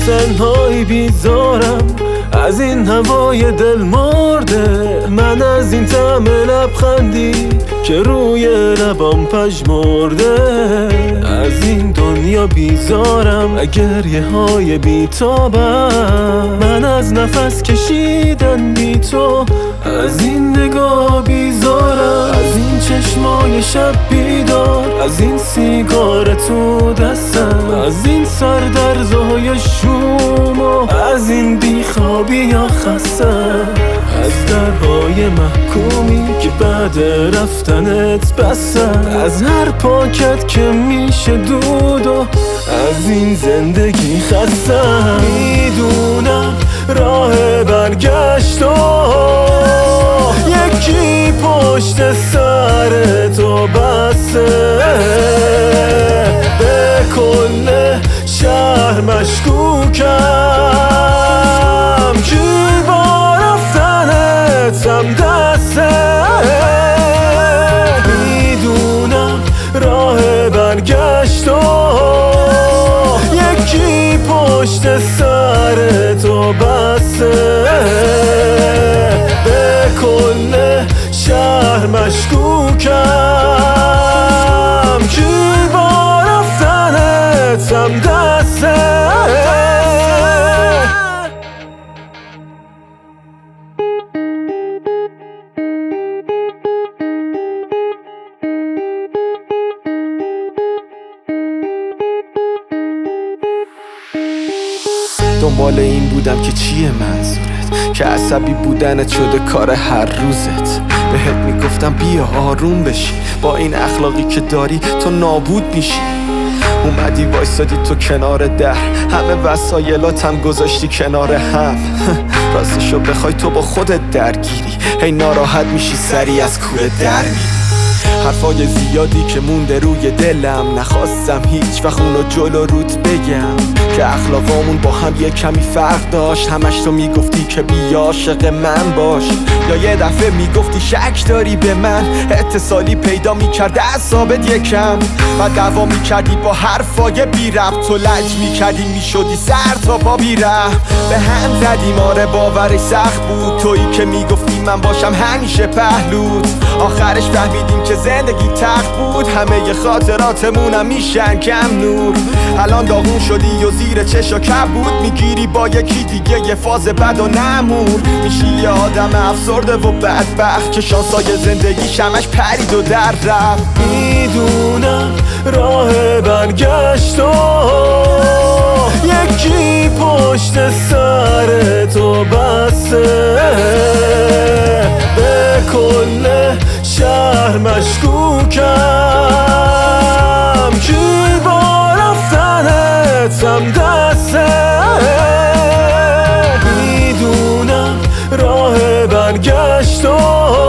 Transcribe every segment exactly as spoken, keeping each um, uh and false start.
تنهایی بیزارم از این هوای دل مرده. من از این طعم لبخندی که روی لبام پژمرده. از این دنیا بیزارم اگر یه های بیتابم. من از نفس کشیدن بی تو از این نگاه بیزارم. از این چشمای شب بیدار، از این سیگار تو دستم، از این سردرزهای شوم و از این بیخوابی یا خستم. از درهای محکومی که بعد رفتنت بستم. از هر پاکت که میشه دود و از این زندگی خستم. میدونم راه برگشت و یکی پشت سر تو بسته. به کل شهر مشکوکم کی با رفتنت هم دسته. میدونم راه برگشت و یکی پشت سر تو بسته. به کل شهر مشکوکم کی با رفتنت هم دسته. دنبال این بودم که چیه منظورت، که عصبی بودنت شده کار هر روزت. بهت میگفتم بیا آروم بشی، با این اخلاقی که داری تو نابود میشی. اومدی وایسادی تو کنار در، همه وسایلاتم گذاشتی کنار هم. راستشو بخوای تو با خودت درگیری، هی ناراحت میشی سری از کوره در میری. حرفای زیادی که مونده روی دلم، نخواستم هیچ وقت اونو جلو روت بگم که اخلاقامون با هم یه کمی فرق داشت. همش تو میگفتی که بیا عاشق من باش، یا یه دفعه میگفتی شک داری به من. اتصالی پیدا میکرد اعصابت یکم، و دعوا میکردی با حرفای بی ربط. تو لج میکردی میشدی سر تا پا بی رحم. به هم زدیم آره باورش سخت بود، تویی که میگفتی من باشم همیشه پهلوت. آخرش فهمیدیم که زندگی تخت بود، همه ی خاطراتمونم میشن کم نور. الان داغون شدی و زیر چشا کبود، میگیری با یکی دیگه یه فاز بد و نمور. میشی یه آدم افسرده و بدبخت که شانسای زندگی شمش پرید و در رفت. میدونم راه برگشت و یکی پشت سر تو بسته. به کل شهر مشکوکم کی با رفتنت هم دسته. میدونم راه برگشت و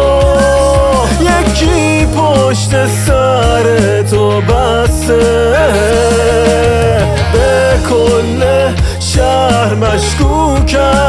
یکی پشت سر تو بسته. به کل شهر مشکوکم